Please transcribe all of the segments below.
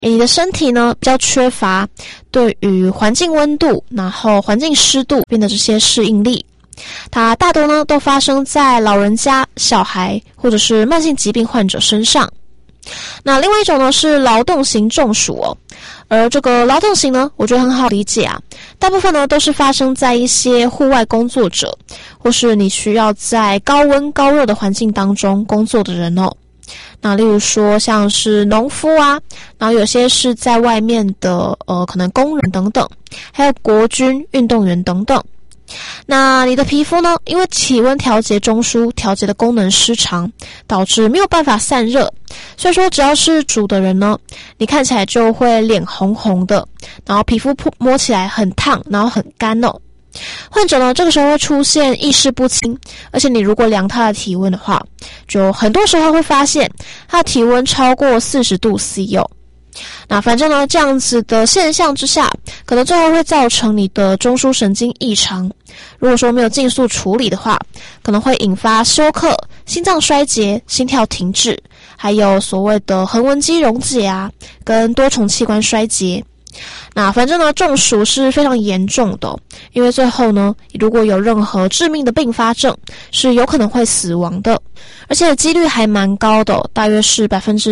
你的身体呢比较缺乏对于环境温度，然后环境湿度变的这些适应力。它大多呢都发生在老人家、小孩或者是慢性疾病患者身上。那另外一种呢是劳动型中暑哦，而这个劳动型呢，我觉得很好理解啊，大部分呢都是发生在一些户外工作者，或是你需要在高温高热的环境当中工作的人哦。那例如说像是农夫啊，然后有些是在外面的可能工人等等，还有国军运动员等等。那你的皮肤呢，因为体温调节中枢调节的功能失常，导致没有办法散热，所以说只要是煮的人呢，你看起来就会脸红红的，然后皮肤摸起来很烫，然后很干哦。患者呢这个时候会出现意识不清，而且你如果量他的体温的话，就很多时候会发现他的体温超过40度 C 哦。那反正呢这样子的现象之下，可能最后会造成你的中枢神经异常，如果说没有尽速处理的话，可能会引发休克、心脏衰竭、心跳停止，还有所谓的横纹肌溶解啊，跟多重器官衰竭。那反正呢中暑是非常严重的因为最后呢如果有任何致命的并发症，是有可能会死亡的，而且几率还蛮高的大约是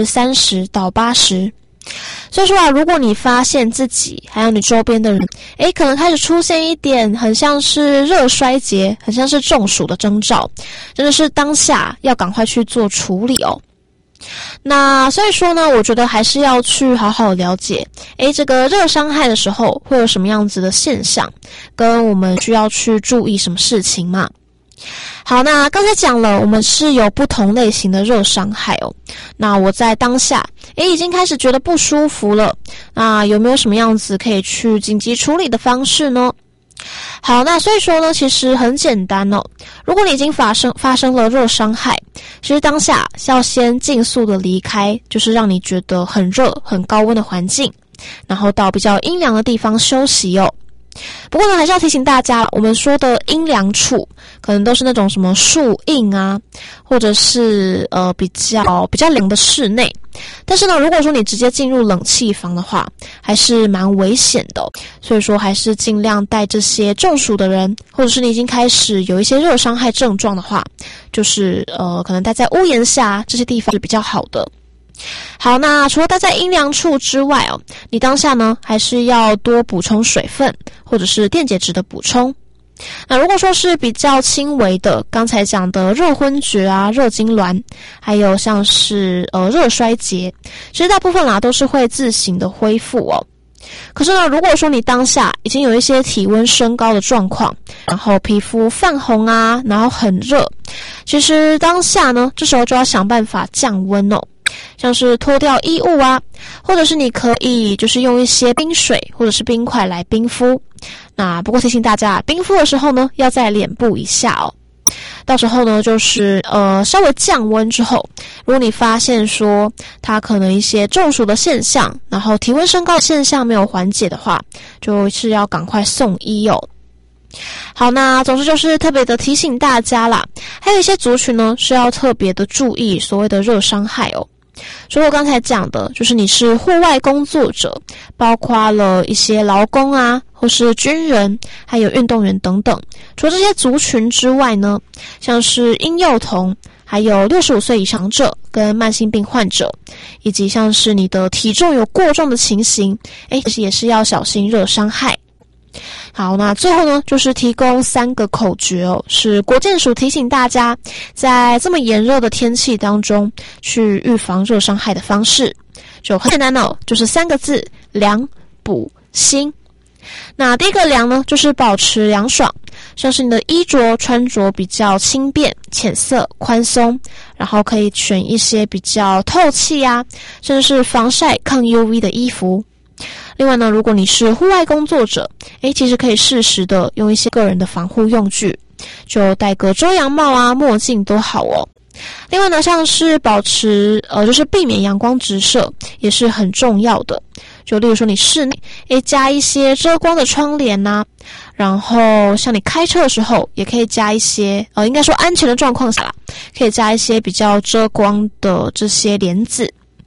30%到80%。所以说啊，如果你发现自己还有你周边的人可能开始出现一点很像是热衰竭，很像是中暑的征兆，真的是当下要赶快去做处理哦。那所以说呢，我觉得还是要去好好了解这个热伤害的时候会有什么样子的现象，跟我们需要去注意什么事情嘛。好，那刚才讲了我们是有不同类型的热伤害哦。那我在当下已经开始觉得不舒服了，那有没有什么样子可以去紧急处理的方式呢？好，那所以说呢其实很简单哦。如果你已经发生了热伤害，其实当下要先尽速的离开就是让你觉得很热很高温的环境，然后到比较阴凉的地方休息哦。不过呢还是要提醒大家，我们说的阴凉处可能都是那种什么树荫啊，或者是比较凉的室内，但是呢如果说你直接进入冷气房的话还是蛮危险的所以说还是尽量带这些中暑的人，或者是你已经开始有一些热伤害症状的话，就是可能待在屋檐下这些地方是比较好的。好，那除了待在阴凉处之外你当下呢还是要多补充水分或者是电解质的补充。那如果说是比较轻微的，刚才讲的热昏厥啊、热痉挛，还有像是热衰竭，其实大部分啦都是会自行的恢复哦。可是呢如果说你当下已经有一些体温升高的状况，然后皮肤泛红啊，然后很热，其实当下呢这时候就要想办法降温哦，像是脱掉衣物啊，或者是你可以就是用一些冰水或者是冰块来冰敷。那不过提醒大家，冰敷的时候呢要在脸部以下哦。到时候呢就是稍微降温之后，如果你发现说它可能一些中暑的现象，然后体温升高的现象没有缓解的话，就是要赶快送医哦。好，那总之就是特别的提醒大家啦，还有一些族群呢是要特别的注意所谓的热伤害哦。所以我刚才讲的就是你是户外工作者，包括了一些劳工啊，或是军人，还有运动员等等。除了这些族群之外呢，像是婴幼童，还有65岁以上者跟慢性病患者，以及像是你的体重有过重的情形，其实也是要小心热伤害。好，那最后呢就是提供3个口诀哦，是国健署提醒大家在这么炎热的天气当中去预防热伤害的方式，就很简单哦，就是3个字：凉、补、新。那第一个凉呢就是保持凉爽，像是你的衣着穿着比较轻便、浅色、宽松，然后可以选一些比较透气啊，甚至是防晒抗 UV 的衣服。另外呢，如果你是户外工作者，其实可以适时的用一些个人的防护用具，就戴个遮阳帽啊、墨镜都好哦。另外呢，像是保持就是避免阳光直射也是很重要的。就例如说你室内加一些遮光的窗帘啊，然后像你开车的时候也可以加一些应该说安全的状况下啦，可以加一些比较遮光的这些帘子。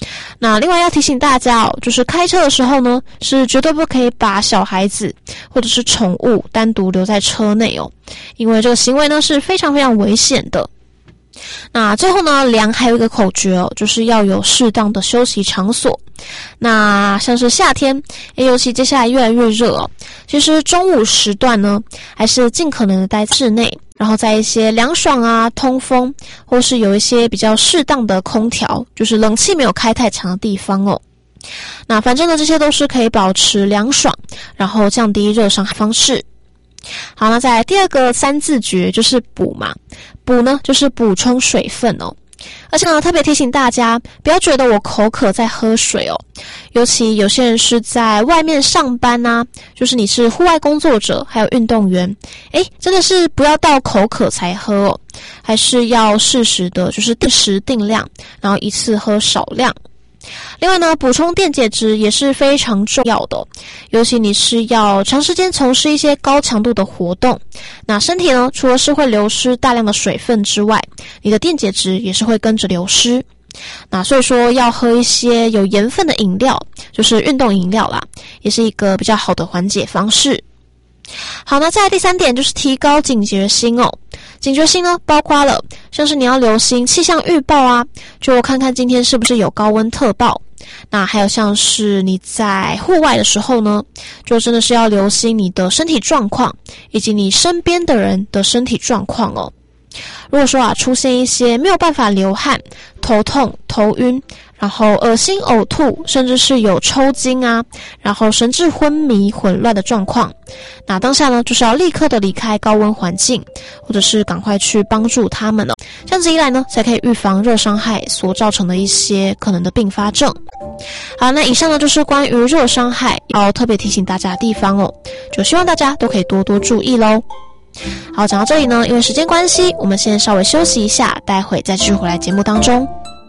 那另外要提醒大家就是开车的时候呢，是绝对不可以把小孩子或者是宠物单独留在车内因为这个行为呢是非常非常危险的。那最后呢，量还有一个口诀就是要有适当的休息场所。那像是夏天，尤其接下来越来越热其实中午时段呢，还是尽可能的待室内，然后在一些凉爽啊、通风，或是有一些比较适当的空调，就是冷气没有开太强的地方那反正呢，这些都是可以保持凉爽，然后降低热伤害方式。好，那再来第二个3字诀就是补嘛。补呢就是补充水分而且呢特别提醒大家不要觉得我口渴在喝水尤其有些人是在外面上班啊，就是你是户外工作者还有运动员真的是不要到口渴才喝还是要适时的就是定时定量，然后一次喝少量。另外呢，补充电解质也是非常重要的尤其你是要长时间从事一些高强度的活动，那身体呢除了是会流失大量的水分之外，你的电解质也是会跟着流失。那所以说要喝一些有盐分的饮料，就是运动饮料啦，也是一个比较好的缓解方式。好，那再来第3点就是提高警觉心警觉心呢包括了像是你要留心气象预报啊，就看看今天是不是有高温特报。那还有像是你在户外的时候呢，就真的是要留心你的身体状况以及你身边的人的身体状况如果说出现一些没有办法流汗、头痛、头晕，然后恶心、呕吐，甚至是有抽筋啊，然后神志昏迷、混乱的状况，那当下呢就是要立刻的离开高温环境，或者是赶快去帮助他们这样子一来呢，才可以预防热伤害所造成的一些可能的并发症。好，那以上呢就是关于热伤害要特别提醒大家的地方就希望大家都可以多多注意咯。好，讲到这里呢，因为时间关系，我们先稍微休息一下，待会再继续回来节目当中。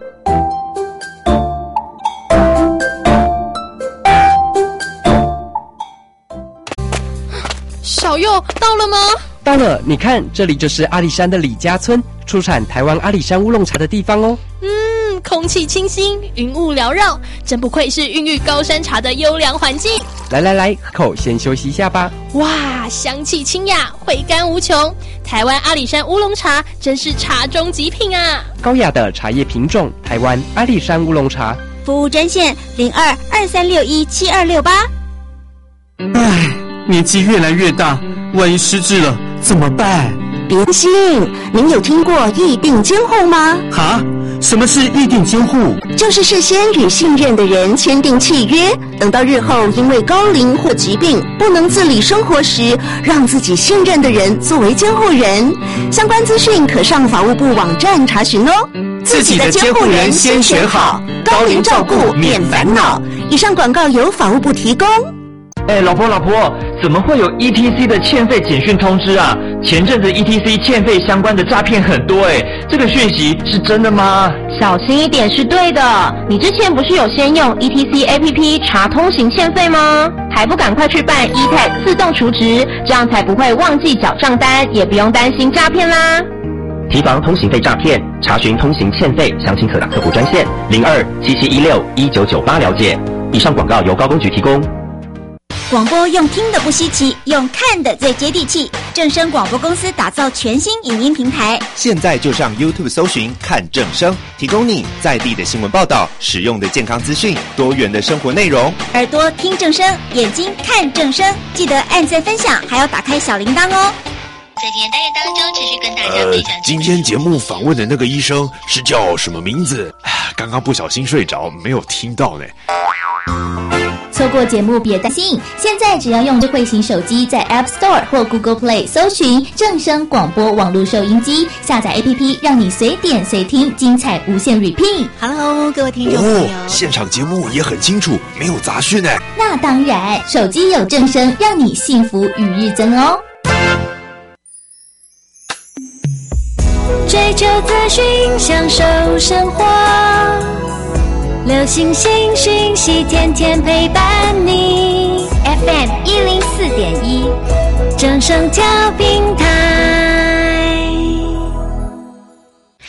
小佑到了吗？ 到了，你看，这里就是阿里山的李家村，出产台湾阿里山乌龙茶的地方空气清新，云雾缭绕，真不愧是孕育高山茶的优良环境。 来，喝口，先休息一下吧。 哇，香气清雅，回甘无穷。台湾阿里山乌龙茶真是茶中极品啊！ 高雅的茶叶品种，台湾阿里山乌龙茶。 服务专线02-2361-7268。 唉，年纪越来越大，万一失智了怎么办？ 别担心，您有听过异定监护吗？ 哈？什么是异定监护？ 就是事先与信任的人签订契约，等到日后因为高龄或疾病不能自理生活时，让自己信任的人作为监护人。相关资讯可上法务部网站查询自己的监护人先选好，高龄照顾免烦恼。 以上广告由法务部提供。 老婆，怎么会有 ETC 的欠费简讯通知啊？前阵子 ETC 欠费相关的诈骗很多这个讯息是真的吗？ 小心一点是对的。你之前不是有先用 ETC APP 查通行欠费吗？还不赶快去办 eTag 自动储值，这样才不会忘记缴账单，也不用担心诈骗啦。 提防通行费诈骗，查询通行欠费，详情可打客服专线02-7716-1998了解。以上广告由高公局提供。 广播用听的不稀奇，用看的最接地气。正声广播公司打造全新影音平台， 现在就上 YouTube 搜寻看正声，提供你在地的新闻报道、实用的健康资讯、多元的生活内容。 耳朵听正声，眼睛看正声，记得按赞分享，还要打开小铃铛哦。 在今天单元当中，持续跟大家分享。 今天节目访问的那个医生是叫什么名字？刚刚不小心睡着，没有听到呢。 错过节目别担心，现在只要用智慧型手机在 App Store 或 Google Play 搜寻正声广播网络收音机，下载 APP 让你随点随听，精彩无限 repeat。 Hello， 各位听众朋友， 现场节目也很清楚，没有杂讯呢。 那当然，手机有正声，让你幸福与日增哦。 追求资讯，享受生活，流行新讯息，天天陪伴你。FM 104.1，正声调频台。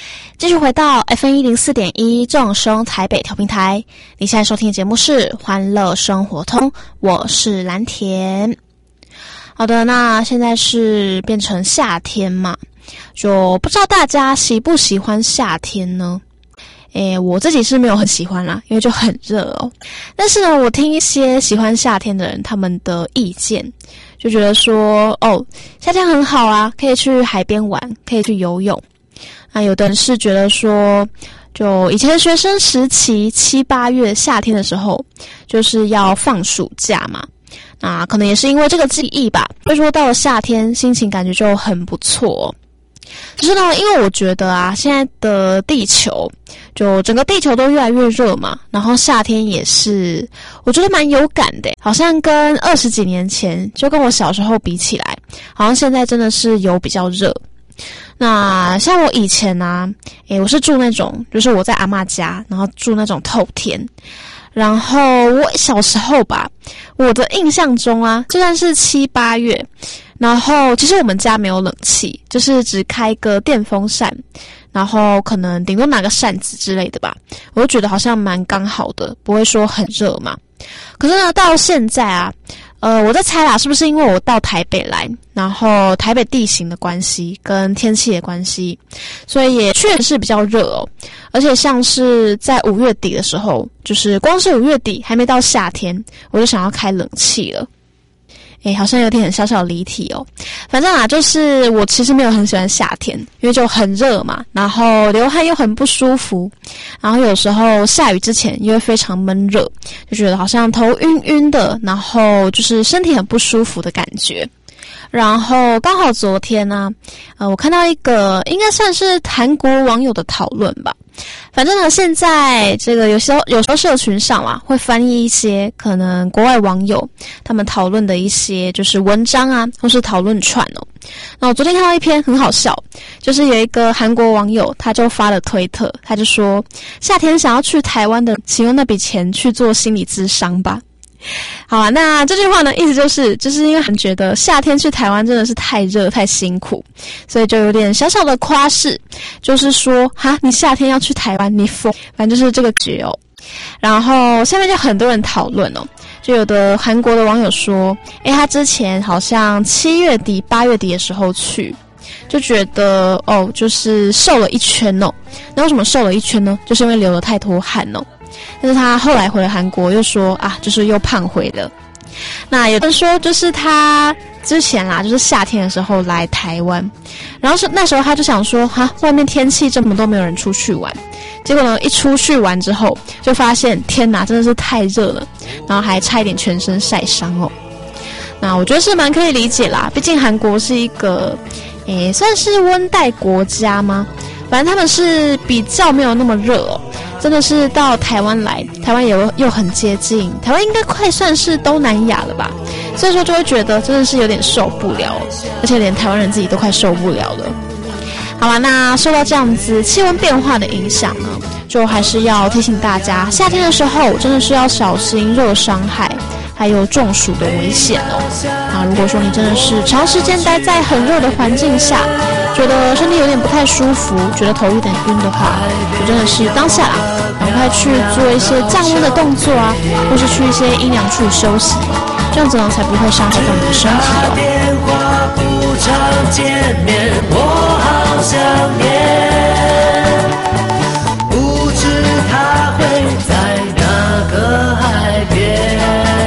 继续回到 FM104.1 正声台北调频台，你现在收听的节目是欢乐生活通，我是蓝田。好的，那现在是变成夏天嘛，就不知道大家喜不喜欢夏天呢？我自己是没有很喜欢啦，因为就很热哦。但是呢，我听一些喜欢夏天的人他们的意见，就觉得说，夏天很好啊，可以去海边玩，可以去游泳。那有的人是觉得说，就以前学生时期7、8月夏天的时候，就是要放暑假嘛。那可能也是因为这个记忆吧，所以说到了夏天，心情感觉就很不错哦。只是呢，因为我觉得啊，现在的地球，就整个地球都越来越热嘛，然后夏天也是，我觉得蛮有感的，好像跟20几年前，就跟我小时候比起来，好像现在真的是有比较热。那像我以前啊，我是住那种，就是我在阿嬷家，然后住那种透天。然后我小时候吧，我的印象中啊，就算是7、8月，然后其实我们家没有冷气，就是只开个电风扇，然后可能顶多拿个扇子之类的吧，我就觉得好像蛮刚好的，不会说很热嘛。可是呢，到现在啊，我在猜啦，是不是因为我到台北来，然后台北地形的关系跟天气的关系，所以也确实是比较热哦。而且像是在5月底的时候，就是光是5月底还没到夏天，我就想要开冷气了。好像有点小小离题哦。反正啊，就是我其实没有很喜欢夏天，因为就很热嘛，然后流汗又很不舒服，然后有时候下雨之前又会非常闷热，就觉得好像头晕晕的，然后就是身体很不舒服的感觉。然后刚好昨天呢，我看到一个应该算是韩国网友的讨论吧。反正呢，现在这个有时候社群上啊，会翻译一些可能国外网友他们讨论的一些就是文章啊，或是讨论串哦。那我昨天看到一篇很好笑，就是有一个韩国网友他就发了推特，他就说夏天想要去台湾的，请用那笔钱去做心理咨商吧。好啊，那这句话呢，意思就是因为很觉得夏天去台湾真的是太热太辛苦，所以就有点小小的夸饰，就是说你夏天要去台湾，你疯，反正就是这个局哦。然后下面就很多人讨论哦，就有的韩国的网友说，他之前好像7月底8月底的时候去，就觉得就是瘦了一圈哦。那为什么瘦了一圈呢？就是因为流了太多汗哦。但是他后来回了韩国，又说就是又胖回了。那有人说，就是他之前啦，就是夏天的时候来台湾，然后那时候他就想说，外面天气这么都没有人出去玩，结果呢，一出去玩之后，就发现天哪，真的是太热了，然后还差一点全身晒伤哦。那我觉得是蛮可以理解啦，毕竟韩国是一个，算是温带国家吗？反正他们是比较没有那么热哦。真的是到台湾来，台湾也又很接近，台湾应该快算是东南亚了吧，所以说就会觉得真的是有点受不了，而且连台湾人自己都快受不了了。好啦，那受到这样子气温变化的影响呢，就还是要提醒大家，夏天的时候真的是要小心热伤害还有中暑的危险哦。那如果说你真的是长时间待在很热的环境下，觉得身体有点不太舒服，觉得头有点晕的话，就真的是当下啦，赶快去做一些降温的动作啊，或是去一些阴凉处休息，这样子呢才不会伤害到你的身体哦。电话不常见面，我好想念，不知他会在哪个海边。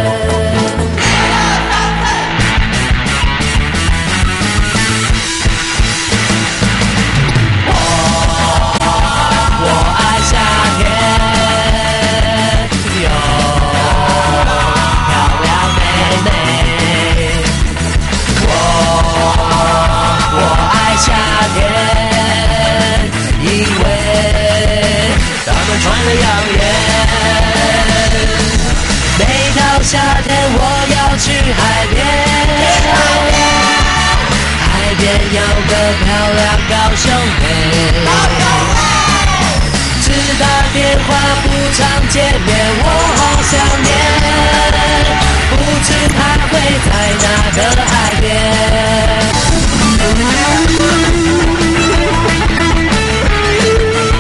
夏天我要去海边，海边有个漂亮高雄妹，只打电话不常见面，我好想念，不知他会在哪个海边。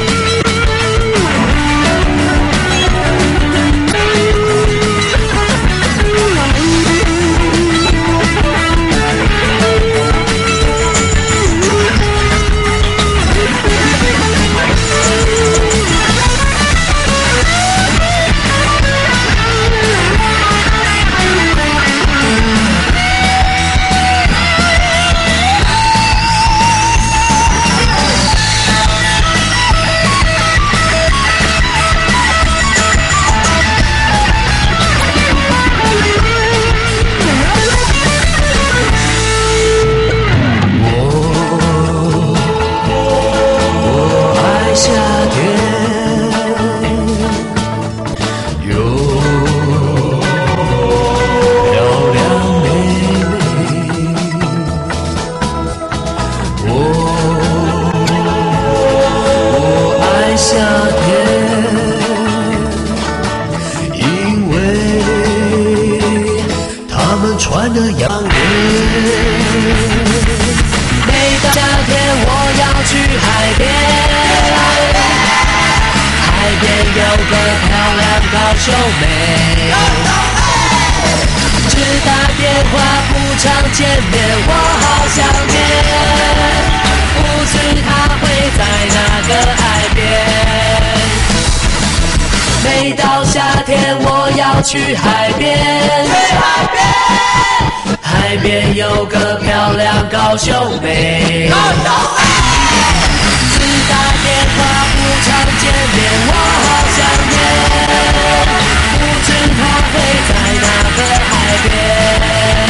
船的样子。每到夏天我要去海边，海边有个漂亮高秀妹，只打电话不常见面，我好想念，不知她会在哪个海边。每到夏天我要去海边，海边有个漂亮高秀妹，只打电话不常见面，我好想念，不知她会在哪个海边。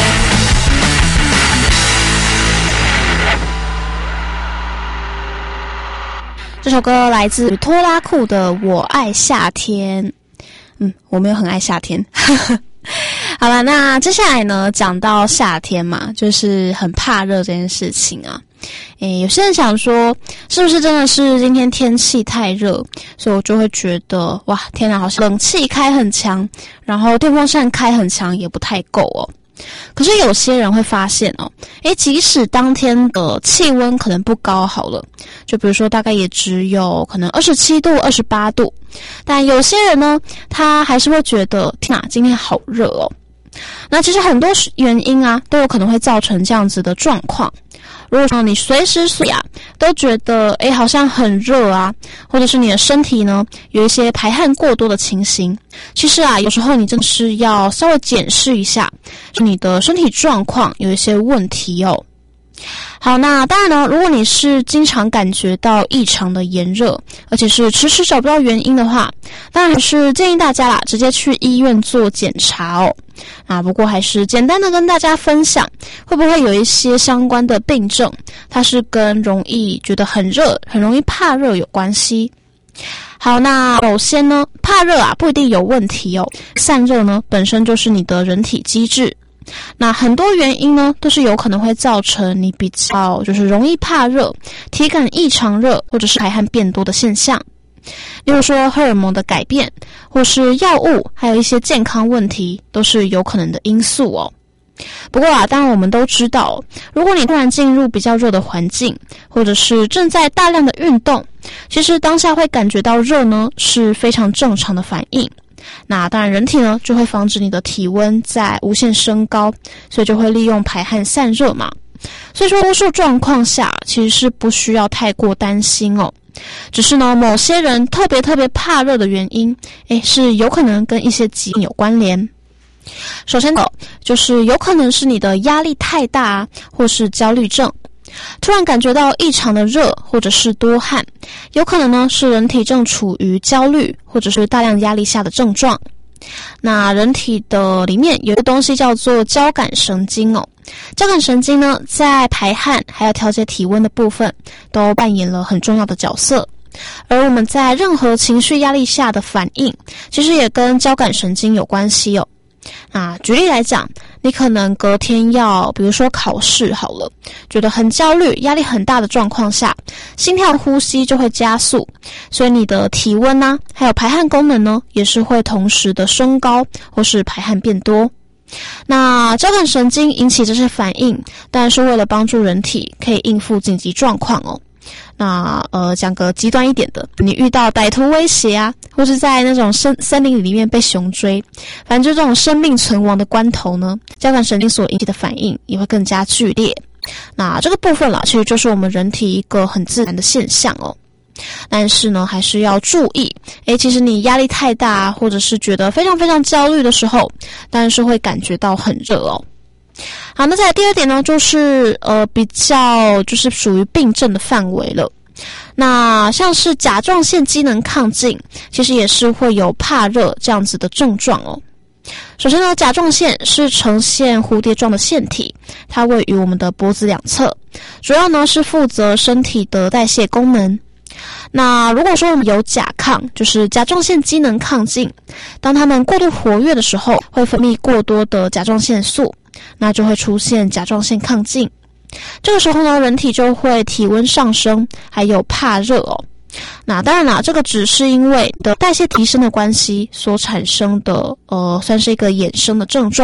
这首歌来自拖拉库的《我爱夏天》。我没有很爱夏天。好了，那接下来呢，讲到夏天嘛，就是很怕热这件事情啊。有些人想说，是不是真的是今天天气太热，所以我就会觉得，哇，天哪，好像冷气开很强，然后电风扇开很强也不太够哦。可是有些人会发现哦，即使当天的气温可能不高好了，就比如说大概也只有可能27度、28度，但有些人呢，他还是会觉得，天哪，今天好热哦。那其实很多原因啊，都有可能会造成这样子的状况。如果说你随时都觉得好像很热啊，或者是你的身体呢有一些排汗过多的情形，其实啊有时候你真的是要稍微检视一下，是你的身体状况有一些问题哦。好，那当然呢，如果你是经常感觉到异常的炎热，而且是迟迟找不到原因的话，当然还是建议大家啦，直接去医院做检查哦。不过还是简单的跟大家分享，会不会有一些相关的病症，它是跟容易觉得很热、很容易怕热有关系。好，那首先呢，怕热啊不一定有问题哦，散热呢本身就是你的人体机制。那很多原因呢，都是有可能会造成你比较就是容易怕热、体感异常热，或者是排汗变多的现象。例如说荷尔蒙的改变，或是药物，还有一些健康问题，都是有可能的因素哦。不过当然我们都知道，如果你突然进入比较热的环境，或者是正在大量的运动，其实当下会感觉到热呢，是非常正常的反应。那当然人体呢就会防止你的体温在无限升高，所以就会利用排汗散热嘛。所以说多数状况下其实是不需要太过担心哦。只是呢某些人特别怕热的原因，是有可能跟一些疾病有关联。首先就是有可能是你的压力太大或是焦虑症。突然感觉到异常的热或者是多汗，有可能呢是人体正处于焦虑或者是大量压力下的症状。那人体的里面有一个东西叫做交感神经哦，交感神经呢在排汗还有调节体温的部分都扮演了很重要的角色。而我们在任何情绪压力下的反应，其实也跟交感神经有关系哦。举例来讲，你可能隔天要比如说考试好了，觉得很焦虑、压力很大的状况下，心跳呼吸就会加速，所以你的体温还有排汗功能呢也是会同时的升高或是排汗变多。那交感神经引起这些反应，当然是为了帮助人体可以应付紧急状况哦。那讲个极端一点的，你遇到歹徒威胁或是在那种森林里面被熊追，反正就这种生命存亡的关头呢，交感神经所引起的反应也会更加剧烈。那这个部分其实就是我们人体一个很自然的现象哦。但是呢还是要注意，其实你压力太大或者是觉得非常焦虑的时候，当然是会感觉到很热哦。好，那再来第二点呢，就是比较就是属于病症的范围了。那像是甲状腺机能亢进，其实也是会有怕热这样子的症状哦。首先呢，甲状腺是呈现蝴蝶状的腺体，它位于我们的脖子两侧，主要呢是负责身体的代谢功能。那如果说我们有甲亢，就是甲状腺机能亢进，当它们过度活跃的时候，会分泌过多的甲状腺素，那就会出现甲状腺亢进。这个时候呢，人体就会体温上升，还有怕热哦。那当然啦，这个只是因为的代谢提升的关系所产生的算是一个衍生的症状。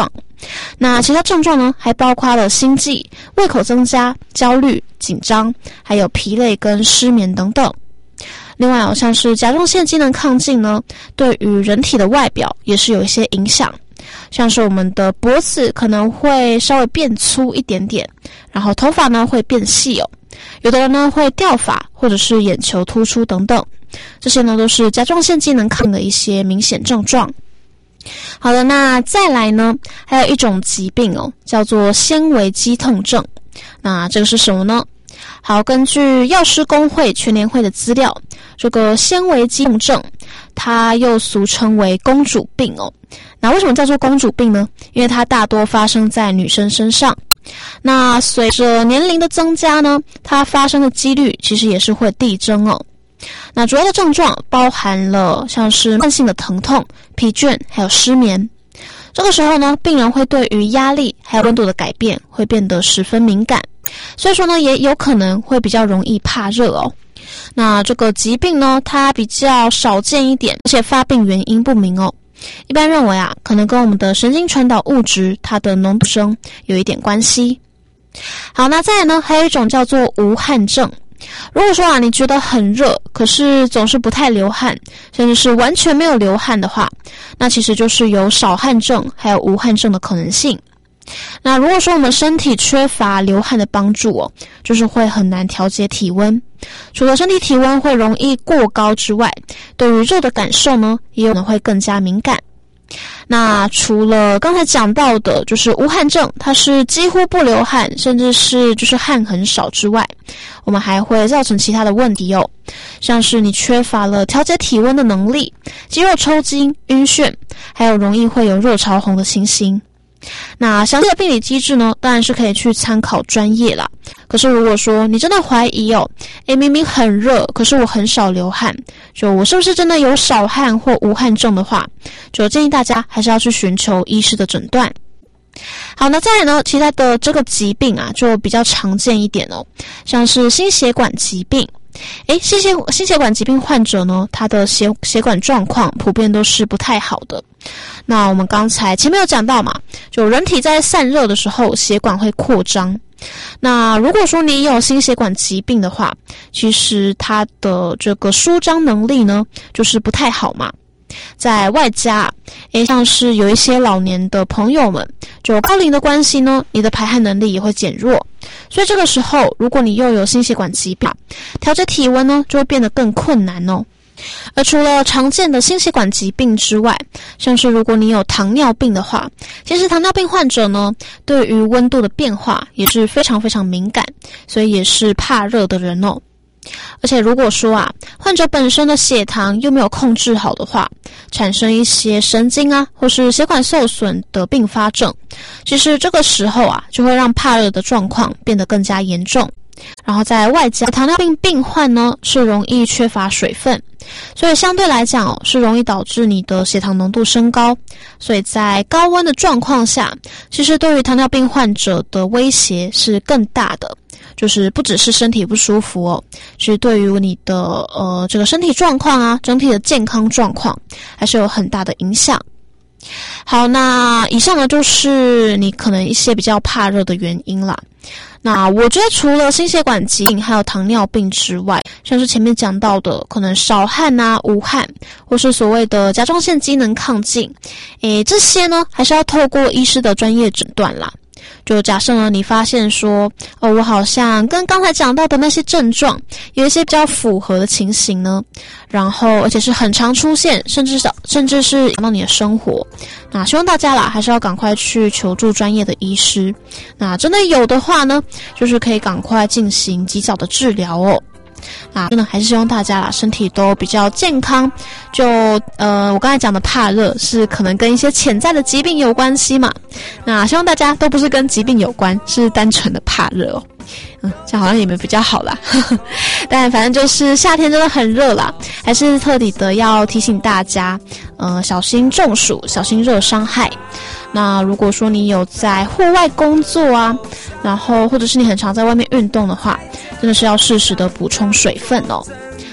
那其他症状呢，还包括了心悸、胃口增加、焦虑、紧张，还有疲累跟失眠等等。另外像是甲状腺机能亢进呢，对于人体的外表也是有一些影响，像是我们的脖子可能会稍微变粗一点点，然后头发呢会变细哦，有的人呢会掉发或者是眼球突出等等，这些呢都是甲状腺机能亢进的一些明显症状。好的，那再来呢，还有一种疾病哦，叫做纤维肌痛症。那这个是什么呢？好，根据药师公会全联会的资料，这个纤维肌痛症，它又俗称为公主病哦。那为什么叫做公主病呢？因为它大多发生在女生身上。那随着年龄的增加呢，它发生的几率其实也是会递增哦。那主要的症状包含了像是慢性的疼痛、疲倦，还有失眠。这个时候呢，病人会对于压力还有温度的改变会变得十分敏感，所以说呢，也有可能会比较容易怕热哦。那这个疾病呢，它比较少见一点，而且发病原因不明哦。一般认为啊，可能跟我们的神经传导物质它的浓度升有一点关系。好，那再来呢，还有一种叫做无汗症。如果说啊，你觉得很热，可是总是不太流汗，甚至是完全没有流汗的话，那其实就是有少汗症还有无汗症的可能性。那如果说我们身体缺乏流汗的帮助哦，就是会很难调节体温。除了身体体温会容易过高之外，对于热的感受呢，也有可能会更加敏感。那除了刚才讲到的就是无汗症，它是几乎不流汗，甚至是就是汗很少之外，我们还会造成其他的问题哦，像是你缺乏了调节体温的能力，肌肉抽筋、晕眩，还有容易会有热潮红的情形。那详细的病理机制呢，当然是可以去参考专业啦。可是如果说你真的怀疑哦，明明很热，可是我很少流汗，就我是不是真的有少汗或无汗症的话，就建议大家还是要去寻求医师的诊断。好，那再来呢，其他的这个疾病啊，就比较常见一点哦，像是心血管疾病。心血管疾病患者呢，他的血管状况普遍都是不太好的。那我们刚才前面有讲到嘛，就人体在散热的时候，血管会扩张。那如果说你有心血管疾病的话，其实它的这个舒张能力呢，就是不太好嘛。在外加像是有一些老年的朋友们，就高龄的关系呢，你的排汗能力也会减弱，所以这个时候如果你又有心血管疾病，调节体温呢就会变得更困难哦。而除了常见的心血管疾病之外，像是如果你有糖尿病的话，其实糖尿病患者呢，对于温度的变化也是非常非常敏感，所以也是怕热的人哦。而且如果说啊，患者本身的血糖又没有控制好的话，产生一些神经啊或是血管受损的并发症，其实这个时候啊，就会让怕热的状况变得更加严重。然后在外加糖尿病病患呢，是容易缺乏水分，所以相对来讲哦，是容易导致你的血糖浓度升高。所以在高温的状况下，其实对于糖尿病患者的威胁是更大的，就是不只是身体不舒服哦，其实对于你的这个身体状况啊，整体的健康状况还是有很大的影响。好，那以上呢就是你可能一些比较怕热的原因啦。那我觉得除了心血管疾病还有糖尿病之外，像是前面讲到的可能少汗啊、无汗，或是所谓的甲状腺机能亢进，这些呢还是要透过医师的专业诊断啦。就假设呢，你发现说，我好像跟刚才讲到的那些症状有一些比较符合的情形呢，然后而且是很常出现，甚至是影响到你的生活，那希望大家啦还是要赶快去求助专业的医师。那真的有的话呢，就是可以赶快进行及早的治疗哦。那真的还是希望大家啦身体都比较健康。就我刚才讲的怕热是可能跟一些潜在的疾病有关系嘛，那希望大家都不是跟疾病有关，是单纯的怕热哦。这样好像也没比较好啦但反正就是夏天真的很热啦，还是特地的要提醒大家小心中暑，小心热伤害。那如果说你有在户外工作啊，然后或者是你很常在外面运动的话，真的是要适时的补充水分哦。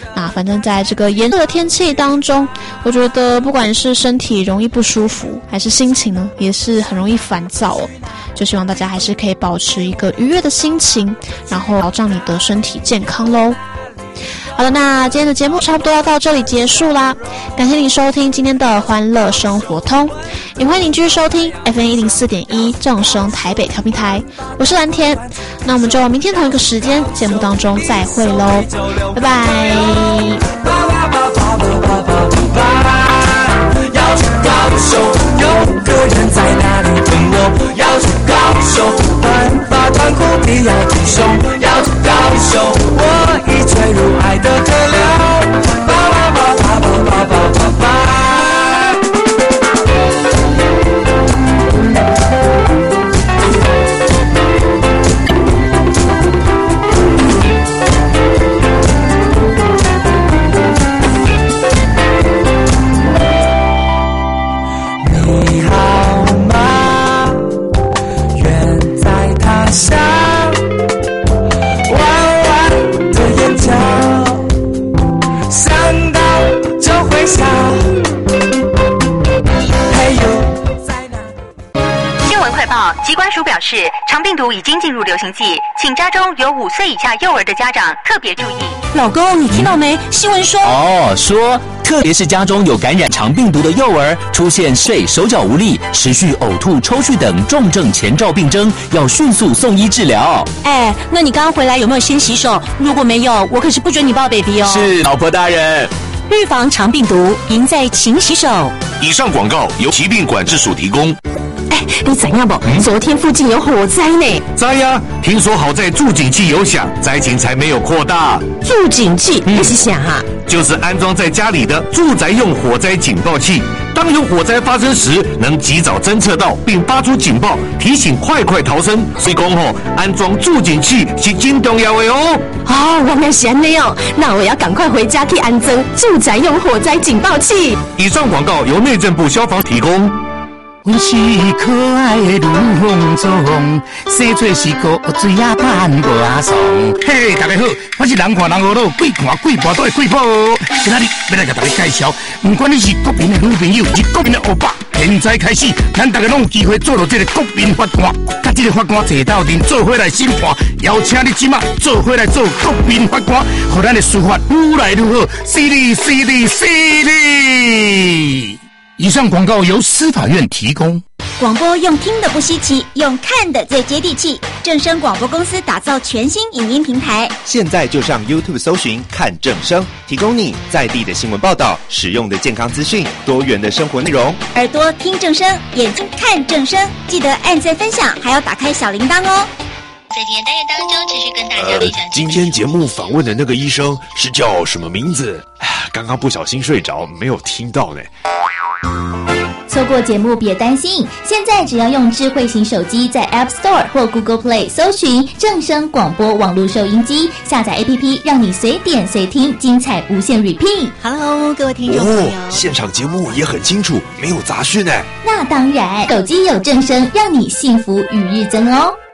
那反正在这个炎热的天气当中，我觉得不管是身体容易不舒服，还是心情呢，也是很容易烦躁哦。就希望大家还是可以保持一个愉悦的心情，然后保障你的身体健康咯。好了，那今天的节目差不多要到这里结束啦，感谢你收听今天的欢乐生活通，也欢迎你继续收听 FM104.1 正声台北调频台，我是蓝田，那我们就明天同一个时间节目当中再会咯，拜拜。 要去高雄，有个人在那里等我。要去高雄，短发短裤皮要挺胸。要去高雄，我已坠入爱的河流。吧吧吧吧吧吧吧吧。你好吗？远在他乡，弯弯的眼角，想到就会笑。嘿呦，在哪里？ 新闻快报，疾管署表示，肠病毒已经进入流行季，请家中有5岁以下幼儿的家长特别注意。 老公，你听到没？新闻说说特别是家中有感染肠病毒的幼儿，出现睡、手脚无力、持续呕吐、抽搐等重症前兆病征，要迅速送医治疗。 那你刚刚回来有没有先洗手？如果没有，我可是不准你抱 baby 哦。 是，老婆大人。 预防肠病毒，赢在勤洗手。 以上广告由疾病管制署提供。 你怎样不？昨天附近有火灾呢。 灾呀！听说好在住警器有响，灾情才没有扩大。 住警器那是啥啊？ 就是安装在家里的住宅用火灾警报器。当有火灾发生时，能及早侦测到并发出警报，提醒快逃生。所以讲安装住警器是真重要的哦。 我们是这样，那我要赶快回家去安装住宅用火灾警报器。 以上广告由内政部消防提供。 阮是可爱的女风中，生做是个水啊盼无阿爽。嘿，大家好，我是人看人好路，鬼看鬼婆都会鬼婆。今仔日要来给大家介绍，不管你是国民的女朋友，是国民的欧巴，现在开始，咱大家拢有机会做到这个国民法官，甲这个法官坐斗阵做伙来审判，邀请你即马做伙来做国民法官，让咱的司法愈来愈好，犀利犀利犀利！以上广告由司法院提供。 广播用听的不稀奇，用看的最接地气。正声广播公司打造全新影音平台， 现在就上 YouTube 搜寻看正声，提供你在地的新闻报道、实用的健康资讯、多元的生活内容。 耳朵听正声，眼睛看正声，记得按赞分享，还要打开小铃铛哦。 在今天单元当中，持续跟大家分享。 今天节目访问的那个医生是叫什么名字？刚刚不小心睡着，没有听到呢。 错过节目别担心，现在只要用智慧型手机在 App Store 或 Google Play 搜寻正声广播网络收音机，下载 APP 让你随点随听，精彩无限 repeat。Hello， 各位听众朋友， 现场节目也很清楚，没有杂讯哎。 那当然，手机有正声，让你幸福与日增哦。